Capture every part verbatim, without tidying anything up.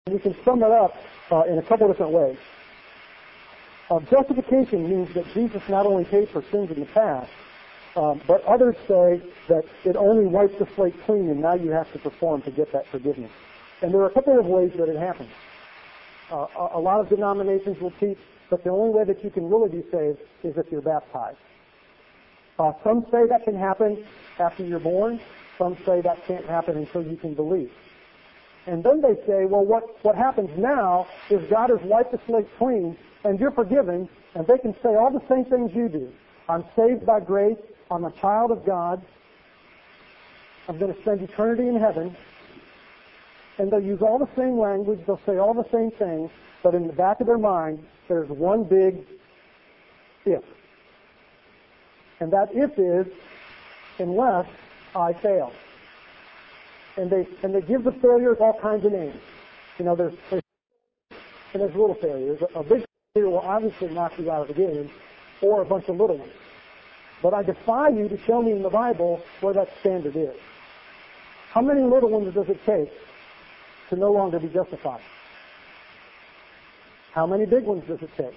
We can sum it up uh, in a couple different ways. Uh, justification means that Jesus not only paid for sins in the past, um, but others say that it only wipes the slate clean and now you have to perform to get that forgiveness. And there are a couple of ways that it happens. Uh, a, a lot of denominations will teach that the only way that you can really be saved is if you're baptized. Uh, some say that can happen after you're born. Some say that can't happen until you can believe. And then they say, well, what, what happens now is God has wiped the slate clean and you're forgiven, and they can say all the same things you do. I'm saved by grace. I'm a child of God. I'm going to spend eternity in heaven. And they'll use all the same language. They'll say all the same things. But in the back of their mind, there's one big if. And that if is, unless I fail. And they and they give the failures all kinds of names. You know, there's, there's and there's little failures. A big failure will obviously knock you out of the game, or a bunch of little ones. But I defy you to show me in the Bible where that standard is. How many little ones does it take to no longer be justified? How many big ones does it take?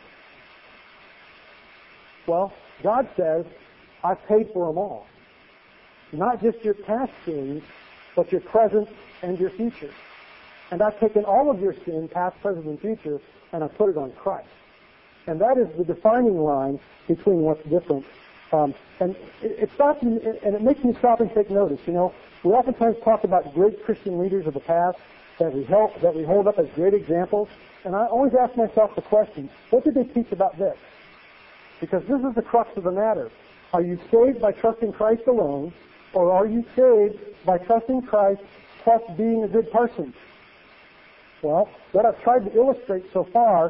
Well, God says, I've paid for them all. Not just your past sins, but your present and your future. And I've taken all of your sin, past, present, and future, and I've put it on Christ. And that is the defining line between what's different. Um, and it, it stops me, and it makes me stop and take notice. You know, we oftentimes talk about great Christian leaders of the past that we help, that we hold up as great examples. And I always ask myself the question, what did they teach about this? Because this is the crux of the matter. Are you saved by trusting Christ alone, or are you saved by trusting Christ plus being a good person? Well, what I've tried to illustrate so far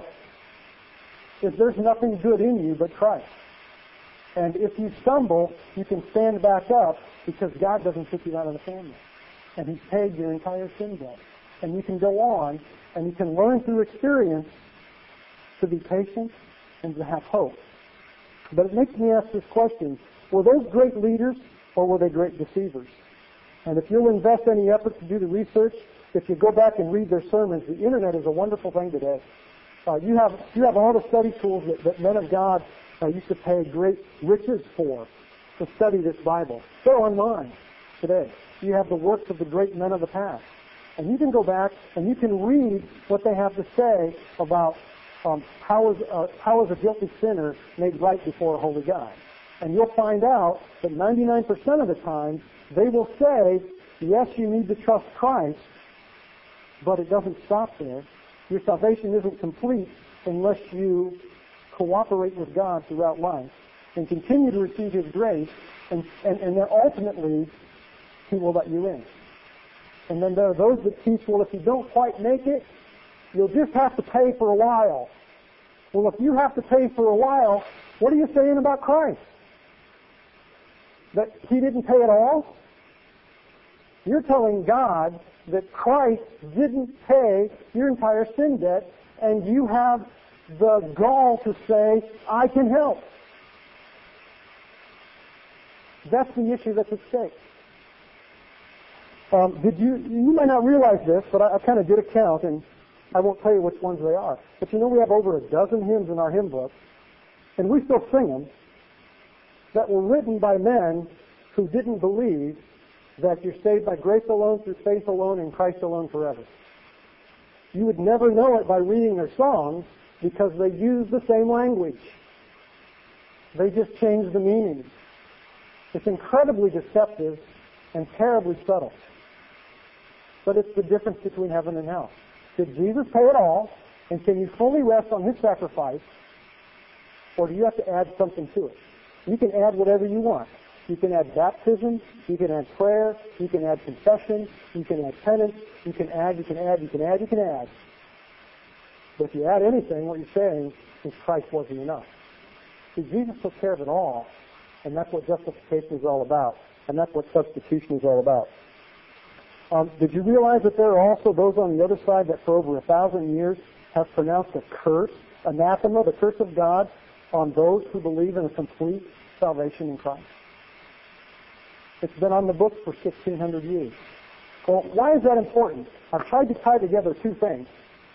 is there's nothing good in you but Christ. And if you stumble, you can stand back up because God doesn't kick you out of the family. And He's paid your entire sin debt. And you can go on, and you can learn through experience to be patient and to have hope. But it makes me ask this question, were those great leaders or were they great deceivers? And if you'll invest any effort to do the research, if you go back and read their sermons, the internet is a wonderful thing today. Uh, you have you have all the study tools that, that men of God uh, used to pay great riches for to study this Bible. They're online today. You have the works of the great men of the past. And you can go back and you can read what they have to say about um, how, is, uh, how is a guilty sinner made right before a holy God. And you'll find out that ninety-nine percent of the time, they will say, yes, you need to trust Christ, but it doesn't stop there. Your salvation isn't complete unless you cooperate with God throughout life and continue to receive His grace, and, and, and then ultimately, He will let you in. And then there are those that teach, well, if you don't quite make it, you'll just have to pay for a while. Well, if you have to pay for a while, what are you saying about Christ? That He didn't pay at all? You're telling God that Christ didn't pay your entire sin debt, and you have the gall to say, I can help. That's the issue that's at stake. Um, did you, you might not realize this, but I, I kind of did a count, and I won't tell you which ones they are. But you know we have over a dozen hymns in our hymn book, and we still sing them, that were written by men who didn't believe that you're saved by grace alone, through faith alone, in Christ alone forever. You would never know it by reading their songs because they use the same language. They just change the meaning. It's incredibly deceptive and terribly subtle. But it's the difference between heaven and hell. Did Jesus pay it all? And can you fully rest on His sacrifice? Or do you have to add something to it? You can add whatever you want. You can add baptism, you can add prayer, you can add confession, you can add penance, you can add, you can add, you can add, you can add. But if you add anything, what you're saying is Christ wasn't enough. See, Jesus took care of it all, and that's what justification is all about, and that's what substitution is all about. Um, did you realize that there are also those on the other side that for over a thousand years have pronounced a curse, anathema, the curse of God, on those who believe in a complete salvation in Christ? It's been on the books for sixteen hundred years. Well, why is that important? I've tried to tie together two things.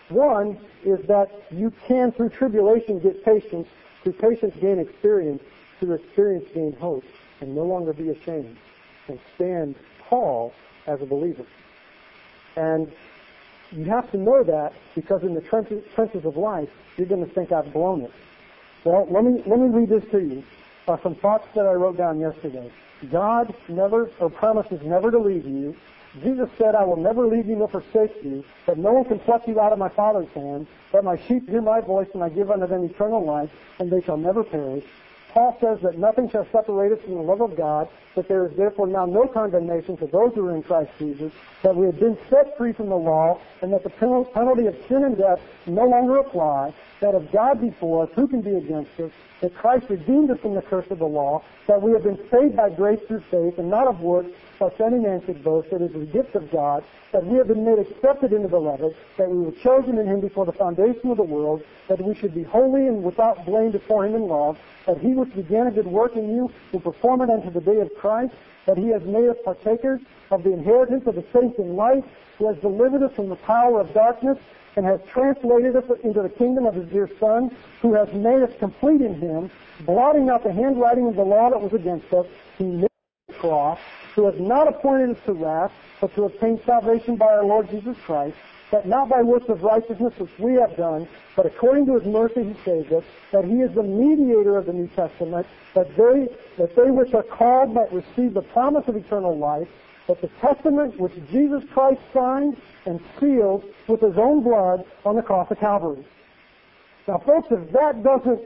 One is that you can, through tribulation, get patience, through patience gain experience, through experience gain hope, and no longer be ashamed, and stand tall as a believer. And you have to know that, because in the trenches, trenches of life, you're going to think I've blown it. Well, let me let me read this to you. Uh, some thoughts that I wrote down yesterday. God never, or promises never to leave you. Jesus said, I will never leave you nor forsake you, that no one can pluck you out of my Father's hand, that my sheep hear my voice, and I give unto them eternal life, and they shall never perish. Paul says that nothing shall separate us from the love of God, that there is therefore now no condemnation to those who are in Christ Jesus, that we have been set free from the law, and that the penalty of sin and death no longer apply, that if God be for us, who can be against us, that Christ redeemed us from the curse of the law, that we have been saved by grace through faith, and not of works, lest any man should boast, that it is the gift of God, that we have been made accepted in the beloved, that we were chosen in him before the foundation of the world, that we should be holy and without blame before him in love, that he which began a good work in you will perform it unto the day of Christ, that he has made us partakers of the inheritance of the saints in light, who has delivered us from the power of darkness, and has translated us into the kingdom of his dear Son, who has made us complete in him, blotting out the handwriting of the law that was against us. He nailed the cross, who has not appointed us to wrath, but to obtain salvation by our Lord Jesus Christ, that not by works of righteousness which we have done, but according to his mercy he saved us, that he is the mediator of the New Testament, that they, that they which are called might receive the promise of eternal life, that the testament which Jesus Christ signed and sealed with his own blood on the cross of Calvary. Now, folks, if that doesn't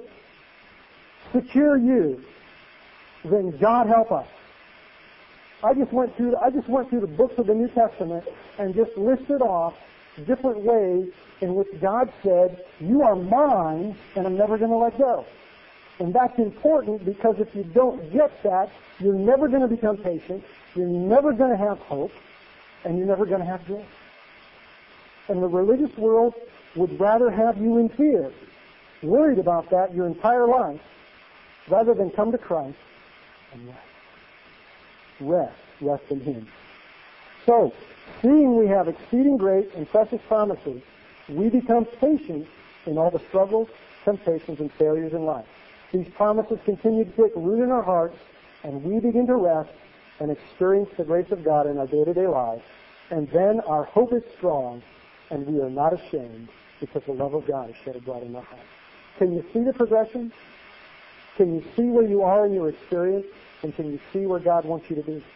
secure you, then God help us. I just went through I just went through the books of the New Testament and just listed off different ways in which God said, you are mine and I'm never going to let go. And that's important, because if you don't get that, you're never going to become patient, you're never going to have hope, and you're never going to have joy. And the religious world would rather have you in fear, worried about that your entire life, rather than come to Christ and rest. Rest. Rest in him. So, seeing we have exceeding great and precious promises, we become patient in all the struggles, temptations, and failures in life. These promises continue to take root in our hearts, and we begin to rest and experience the grace of God in our day-to-day lives. And then our hope is strong, and we are not ashamed, because the love of God is shed abroad in our hearts. Can you see the progression? Can you see where you are in your experience? And can you see where God wants you to be?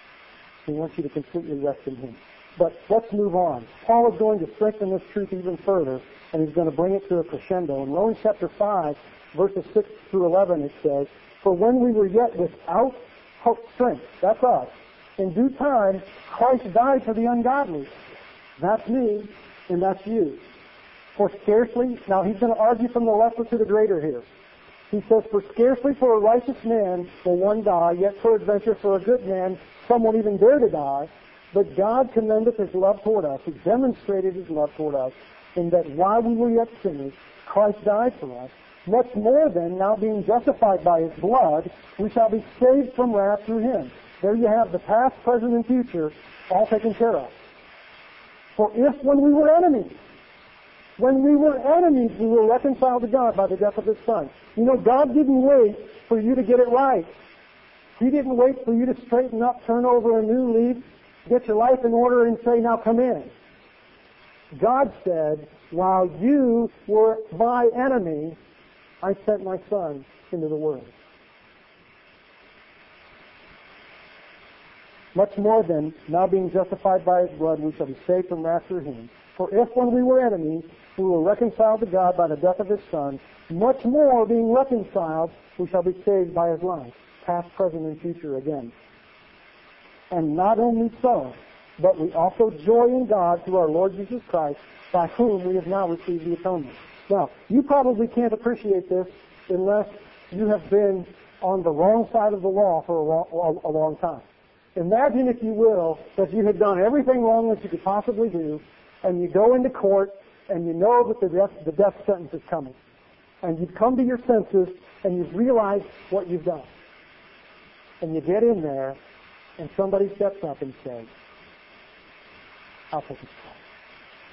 He wants you to completely rest in him. But let's move on. Paul is going to strengthen this truth even further, and he's going to bring it to a crescendo. In Romans chapter five, verses six through eleven, it says, for when we were yet without hope, strength, that's us, in due time, Christ died for the ungodly. That's me, and that's you. For scarcely, now he's going to argue from the lesser to the greater here. He says, for scarcely for a righteous man will one die, yet peradventure for a good man some won't even dare to die. But God commendeth his love toward us. He demonstrated his love toward us, in that while we were yet sinners, Christ died for us. Much more then, now being justified by his blood, we shall be saved from wrath through him. There you have the past, present, and future all taken care of. For if when we were enemies, when we were enemies, we were reconciled to God by the death of his Son. You know, God didn't wait for you to get it right. He didn't wait for you to straighten up, turn over a new leaf, get your life in order, and say, now come in. God said, while you were my enemy, I sent my Son into the world. Much more then, now being justified by his blood, we shall be saved from wrath through him. For if when we were enemies, we were reconciled to God by the death of his Son, much more being reconciled, we shall be saved by his life, past, present, and future again. And not only so, but we also joy in God through our Lord Jesus Christ, by whom we have now received the atonement. Now, you probably can't appreciate this unless you have been on the wrong side of the law for a long, a long time. Imagine, if you will, that you had done everything wrong that you could possibly do, and you go into court, and you know that the death, the death sentence is coming. And you've come to your senses, and you've realized what you've done. And you get in there, and somebody steps up and says, I'll take his place.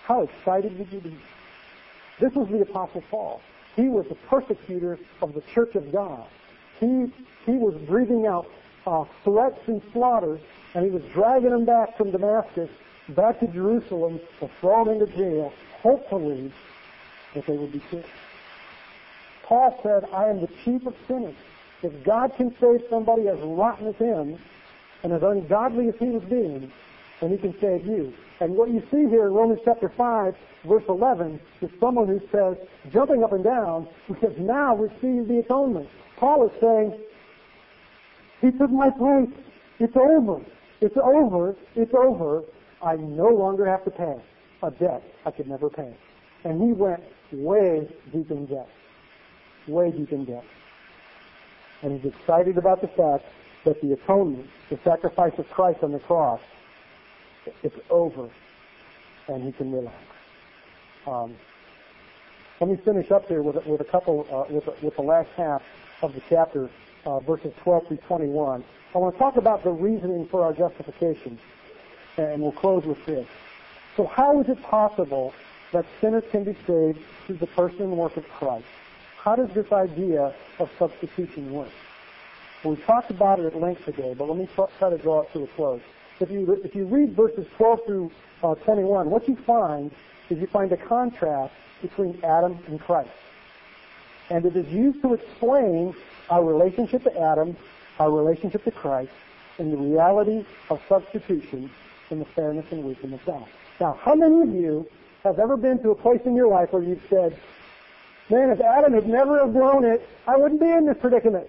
How excited would you be? This was the Apostle Paul. He was the persecutor of the church of God. He, he was breathing out uh, threats and slaughters, and he was dragging them back from Damascus back to Jerusalem to throw them into jail, hopefully that they would be killed. Paul said, I am the chief of sinners. If God can save somebody as rotten as him and as ungodly as he was being, then he can save you. And what you see here in Romans chapter five, verse eleven, is someone who says, jumping up and down, because now receive the atonement. Paul is saying, he took my place. It's over. It's over. It's over. I no longer have to pay a debt I could never pay. And he went way deep in debt. Way deep in debt. And he's excited about the fact that the atonement, the sacrifice of Christ on the cross, it's over, and he can relax. Um, let me finish up here with, with a couple, uh, with, with the last half of the chapter, uh, verses twelve through twenty-one. I want to talk about the reasoning for our justification, and we'll close with this. So how is it possible that sinners can be saved through the person and work of Christ? How does this idea of substitution work? Well, we talked about it at length today, but let me try to draw it to a close. If you, if you read verses twelve through uh, twenty-one, what you find is you find a contrast between Adam and Christ. And it is used to explain our relationship to Adam, our relationship to Christ, and the reality of substitution in the fairness and wisdom of God. Now, how many of you have ever been to a place in your life where you've said, man, if Adam had never have blown it, I wouldn't be in this predicament?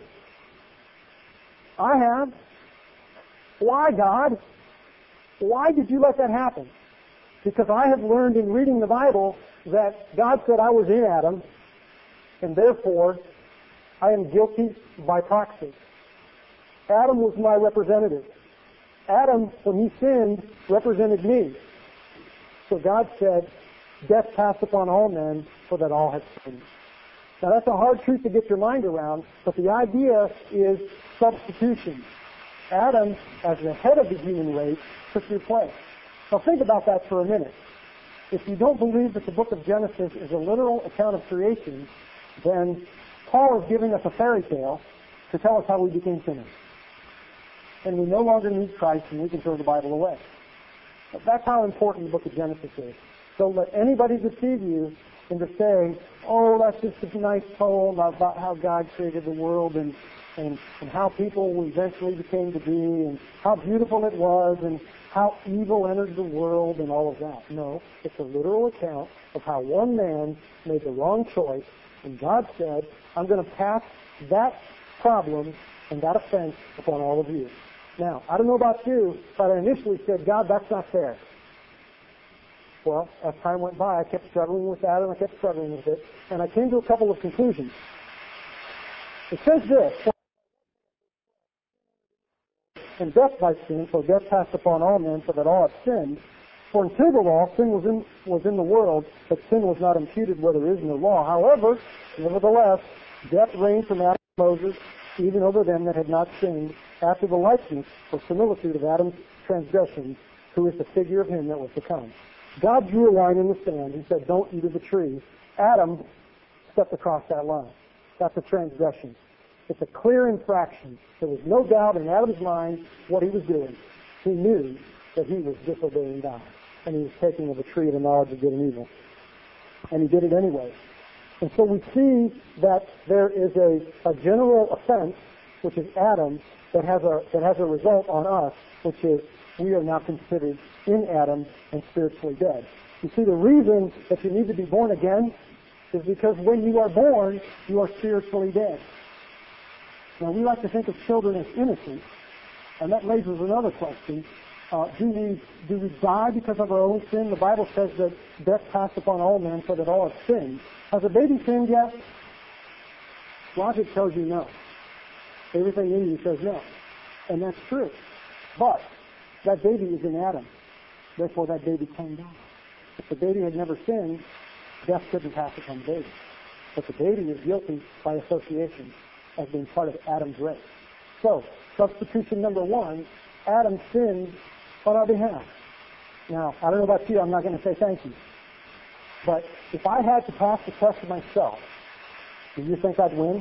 I have. Why, God? Why did you let that happen? Because I have learned in reading the Bible that God said I was in Adam, and therefore I am guilty by proxy. Adam was my representative. Adam, when he sinned, represented me. So God said, death passed upon all men, for that all have sinned. Now that's a hard truth to get your mind around, but the idea is substitution. Adam, as the head of the human race, took your place. Now think about that for a minute. If you don't believe that the book of Genesis is a literal account of creation, then Paul is giving us a fairy tale to tell us how we became sinners. And we no longer need Christ, and we can throw the Bible away. But that's how important the book of Genesis is. Don't let anybody deceive you into saying, oh, that's just a nice poem about how God created the world and, and, and how people eventually became to be and how beautiful it was and how evil entered the world and all of that. No, it's a literal account of how one man made the wrong choice, and God said, I'm going to pass that problem and that offense upon all of you. Now, I don't know about you, but I initially said, God, that's not fair. Well, as time went by, I kept struggling with that, and I kept struggling with it, and I came to a couple of conclusions. It says this, and death by sin, so death passed upon all men, so that all have sinned. For until the law, sin was in, was in the world, but sin was not imputed where there is no law. However, nevertheless, death reigned from Adam to Moses, even over them that had not sinned, after the likeness or similitude of Adam's transgression, who is the figure of him that was to come. God drew a line in the sand. He said, don't eat of the tree. Adam stepped across that line. That's a transgression. It's a clear infraction. There was no doubt in Adam's mind what he was doing. He knew that he was disobeying God, and he was taking of the tree of the knowledge of good and evil. And he did it anyway. And so we see that there is a, a general offense, which is Adam, that has a that has a result on us, which is we are now considered in Adam and spiritually dead. You see, the reason that you need to be born again is because when you are born, you are spiritually dead. Now, we like to think of children as innocent, and that raises another question. Uh, do we do we die because of our own sin? The Bible says that death passed upon all men, so that all have sinned. Has a baby sinned yet? Logic tells you no. Everything in you says no. And that's true. But that baby is in Adam. Therefore, that baby can die. If the baby had never sinned, death couldn't pass upon the baby. But the baby is guilty by association as being part of Adam's race. So, substitution number one, Adam sinned on our behalf. Now, I don't know about you, I'm not going to say thank you. But if I had to pass the test myself, do you think I'd win?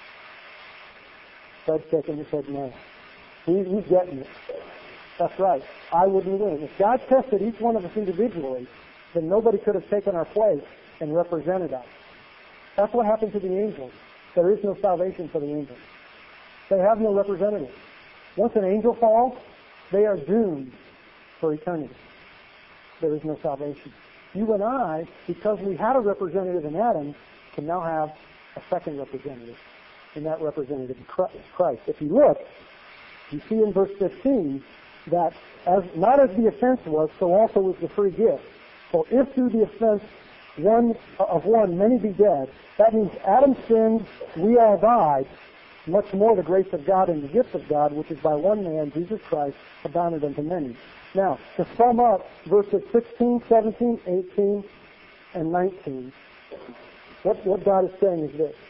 Fred's shaking his head no. He, he's getting it. That's right. I wouldn't win. If God tested each one of us individually, then nobody could have taken our place and represented us. That's what happened to the angels. There is no salvation for the angels. They have no representative. Once an angel falls, they are doomed for eternity. There is no salvation. You and I, because we had a representative in Adam, can now have a second representative. And that representative is Christ. If you look, you see in verse fifteen that as not as the offense was, so also was the free gift. So if through the offense one of one many be dead, that means Adam sinned, we all died. Much more the grace of God and the gift of God, which is by one man, Jesus Christ, abounded unto many. Now, to sum up verses sixteen, seventeen, eighteen, and nineteen, what, what God is saying is this.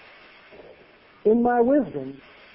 In my wisdom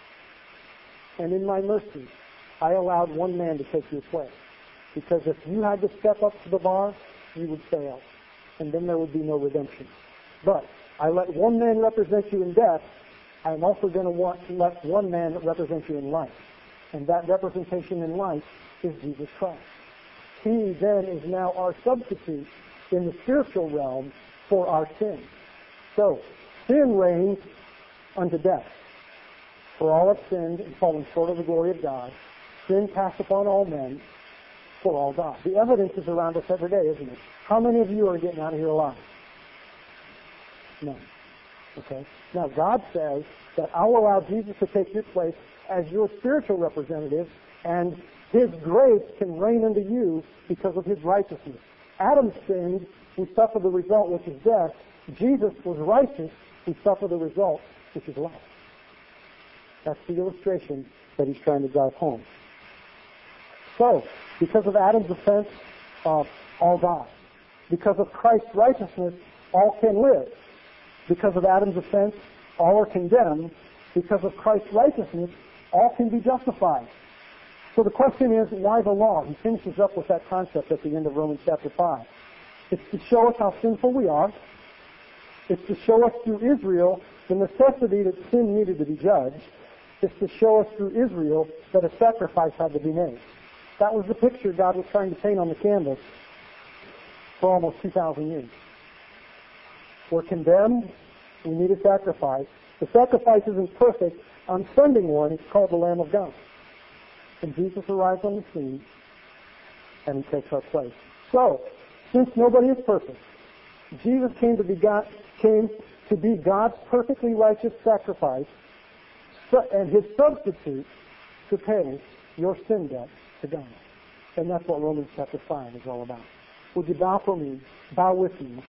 and in my mercy, I allowed one man to take your place. Because if you had to step up to the bar, you would fail. And then there would be no redemption. But I let one man represent you in death. I'm also going to want to let one man represent you in life. And that representation in life is Jesus Christ. He then is now our substitute in the spiritual realm for our sin. So, sin reigns unto death. For all have sinned and fallen short of the glory of God. Sin passed upon all men, for all die. The evidence is around us every day, isn't it? How many of you are getting out of here alive? None. Okay? Now, God says that I'll allow Jesus to take your place as your spiritual representative, and His grace can reign unto you because of His righteousness. Adam sinned, we suffer the result, which is death. Jesus was righteous, we suffer the result, which is life. That's the illustration that He's trying to drive home. So, because of Adam's offense, uh, all die. Because of Christ's righteousness, all can live. Because of Adam's offense, all are condemned. Because of Christ's righteousness, all can be justified. So the question is, why the law? He finishes up with that concept at the end of Romans chapter five. It's to show us how sinful we are. It's to show us through Israel the necessity that sin needed to be judged. It's to show us through Israel that a sacrifice had to be made. That was the picture God was trying to paint on the canvas for almost two thousand years. We're condemned. We need a sacrifice. The sacrifice isn't perfect. On Sunday morning, it's called the Lamb of God. And Jesus arrives on the scene, and He takes our place. So, since nobody is perfect, Jesus came to be God, came to be God's perfectly righteous sacrifice, and His substitute to pay your sin debt to God. And that's what Romans chapter five is all about. Would you bow for me? Bow with me.